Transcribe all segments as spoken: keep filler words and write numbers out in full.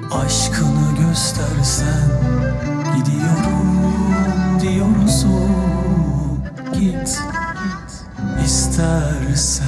Aşkını göstersen gidiyorum diyorsun. Git istersen.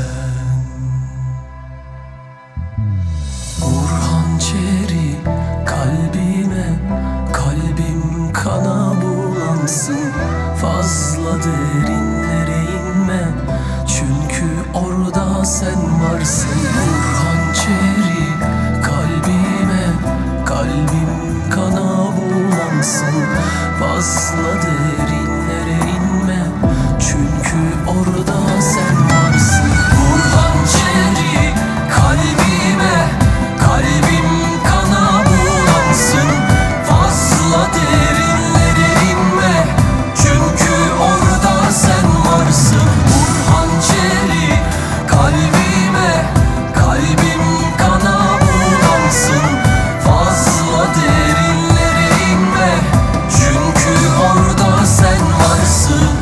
Vur hançeri kalbime, kalbim kana bulansın. Fazla derinlere inme, çünkü orada sen varsın. Vur hançeri kalbime, kalbim kana bulansın. Fazla derinlere inme, çünkü orada sen varsın. Vur hançeri kalbime, kalbim kana bulansın. Fazla derinlere inme, çünkü orada sen varsın. Vur hançeri kalbime, kalbim kana bulansın. Fazla derinlere inme, çünkü orada sen varsın.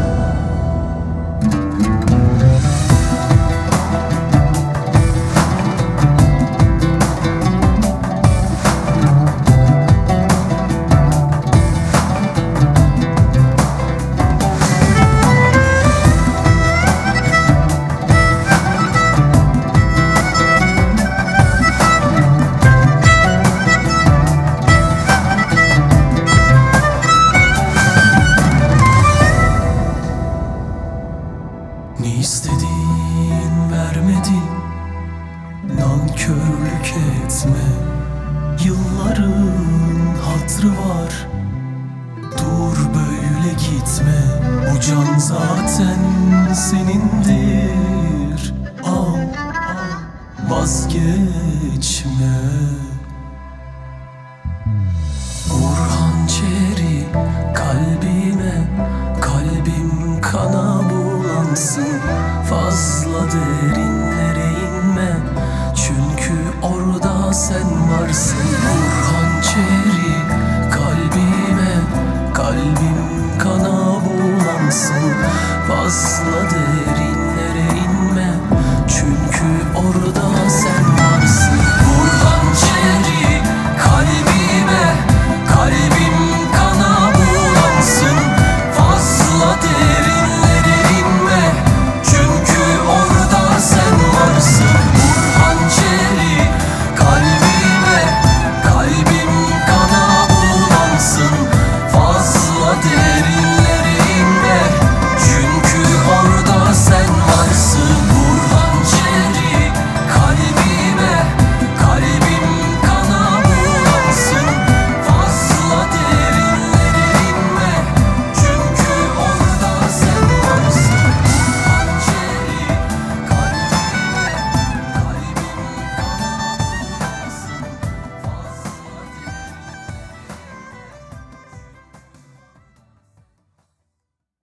Ne istediğin vermedin, nankörlük etme. Yılların hatrı var, dur böyle gitme. Bu can zaten senindir, al, vazgeçme. Vur hançeri kalbime, kalbim kana bulansın. Fazla derinlere inme, çünkü orada sen varsın. Vur hançeri kalbime, kalbim kana bulansın. Fazla derinlere